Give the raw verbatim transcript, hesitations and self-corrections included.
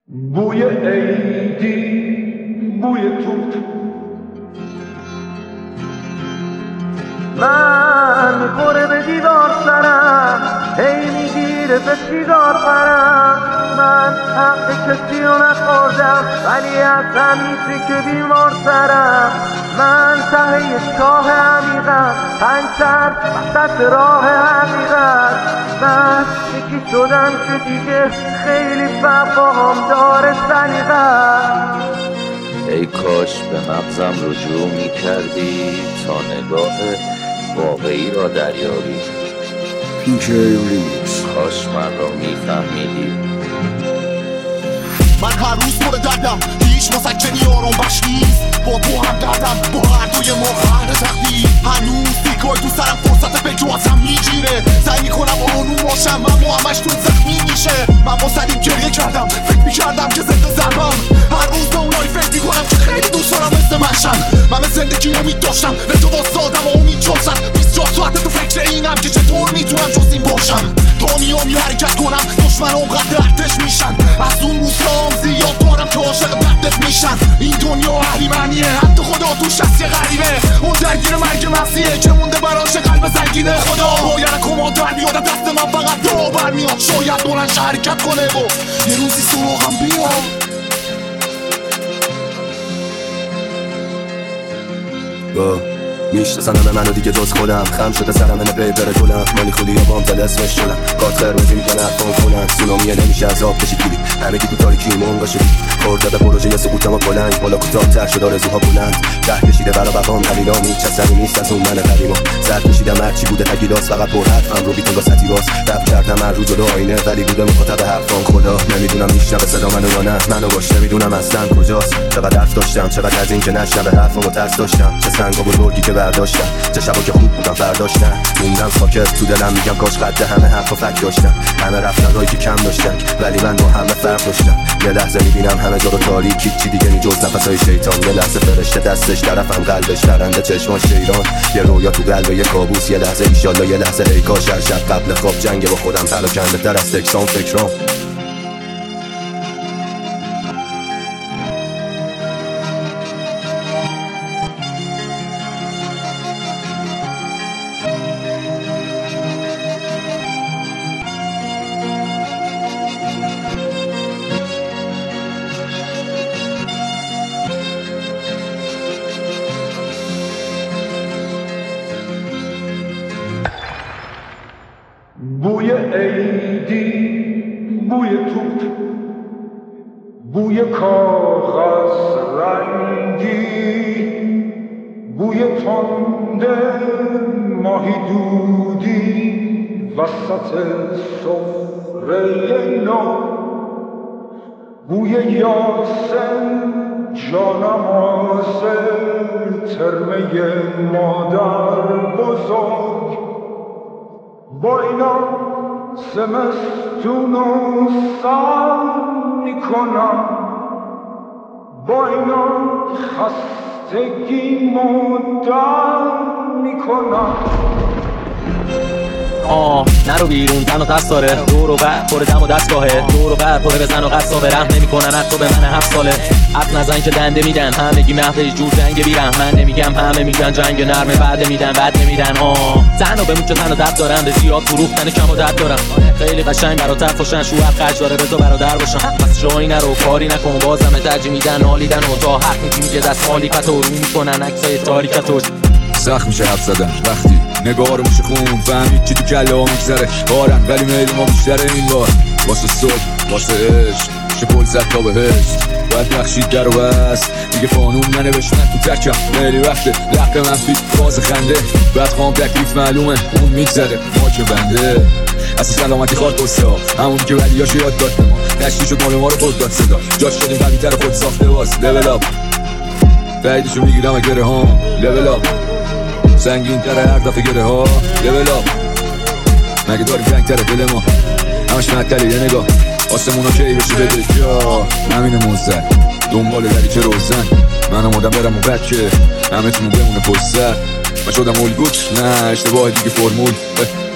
بوی عیدی، بوی توپ. من میخوره به دیوار سرم، هی میگیره به سیگار برم. من حق کسی رو نخوردم، ولی از همیشه که بیمار سرم. من ته چاه عمیقم، پنچر وسط راه حقیقت. من یکی شدم که دیگه خیلی وفاهام داره سلیقت. ای کاش به مغزم رجوع می کردی تا نگاه واقعی را دریابی. پیش ریمیکس. کاش من را می فهمیدی. من هر روز پر دردم، هیچ مسکنی آرام بخش نیست. با تو هم دردم، با هر دوی ما خرد تقدیر. هنوز دیگای تو سرم فرصت به جو ازم میگیره. سعی میکنم آروم باشم اما همش تو زخمی میشه. من با سلیم گریه کردم، فکر میکردم که زنده زربم. هر روز به اونایی فکر میکنم که خیلی دوست دارم مثل من شن. من به زندگی امید داشتم، به تو واسادم و امید جازم. بیست و چهار ساعت تو فکر اینم که چطور میتونم جز این باشم. تا میام یه حرکت کنم، دشمنام قد ارتش میشن. از اون روزام زیاد دارم که عاشق دردت میشن. این دنیا اهریمنیه، حتی خدا توش هست یه غریبه. اون درگیر مرگ مفزیه که مونده براش قلب سنگینه. خدا باید کماندر بیاد دست من، فقط دعا برمیاد. شاید بلنش حرکت کنه و یه روزی سراغم بیاد. میشناسن همه منو دیگه جز خودم. خم شده سرم اینه پیپر گلم. مالی خودی یا بام تل اسمش شدم. کات خرمزی میکنه افان کنم. سونامیه نمیشه از آب کشید گیری. همه کی تو تاریکی مونگا شدی. خورده به پروژه سقوطم و بلند. بالا کوتاه تر شد آرزوها بلند. ته کشیده برا بقام دلیلام هیچ اثری نیست از اون من قدیما. سر کشیدم هرچی بوده تگیلاس، فقط پر حرفم رو بیتون با ستیراس. رب کردم هر روز جلو آینه، ولی بوده مخاطب حرفام. خدا نمیدونم میشنوه صدا منو یا نه. منو باش نمیدونم اصلا کجاست. چقدر حرف داشتم، چقدر از این که نشنوه حرفامو ترس داشتم. چه سنگا بزرگی که برداشتم، چه شبا که خوب بودم فرداش نه. موندم ساکت تو دلم، میگم کاش قد همه حرف و فک داشتم. همه رفتن رایی که کم داشتن، ولی من با همه فرق داشتم. یه لحظه میبینم همه جا رو تاریکی، چی دیگه نی جز نفسای شیطان. یه لحظه فرشته دستش طرفم، قلبش درنده چشماش ایران. یه رویا تو قلب یه کابوس، یه لحظه ایشالله یه لحظه ای کاش هر شب قبل خواب جنگ با خودم پراکنده تر از تکسان فکرام. بوی عیدی، بوی توپ. بوی کاغذ رنگی، بوی تنده ماهی دودی وسط سفره نو. بوی یاسم جانماز ترمه مادر بزرگ. با اینا زمستونو سر میکنم، با اینا خستگی مدر میکنم. آه نرو بیرون، تن و دست داره. دور و بر پر دم و دستگاهه. دور و بر پر بزن و قصا برم نمیکنن حتی به من هفت ساله. حرف نزن که دنده میدن، همگی محوش جور جنگ بیرم. من نمیگم همه میگن جنگ نرمه، بعد میدن بعد نمیدن. آه تن و بمون که تن و دست دارم، به زیاد فروختن کم و دست دارم. خیلی قشنگ براتر خوشن، شوهر خرج داره بذار برادر باشم. پس جایی نرو کاری نکن، بازم ترجیح میدن حالیدن و تا حق میگیم که دست مالیکت رو رو میکنن عکسای تاریکتو. سخت میشه حرف زدن وقتی نگاه رو میشه خون. فهمید چی تو کله ها میگذره بارن، ولی میل ما بیشتره این بار. واسه صبح واسه عشق میشه پل زد تا بهشت. باید بخشید در و بست دیگه قانون ننوشت. من تو ترکم خیلی وقته لق منفی باز خنده. بعد خواهم تکلیف معلومه اون میگذره ما که بنده. اصلا سلامتی خواد بسته ها، همون که ولیاشو یاد داد به ما. نشتی شد مال ما رو خود داد صدا، جاش شدیم قوی تر خود ساخته باز. لول اپ بعیدشو میگیرم اگره ها. لول اپ سنگین تره هر دفعه گره ها. لول اپ مگه داریم رنگ تره دل ما، همش مدتره یه نگاه. آسمونا کی بشه بده جا، همینه موزد دنبال دری که روزن. من آمادم برم و بچه همه تونو بمونه پشت سر. من شدم الگوت نه اشتباه دیگه فرمول.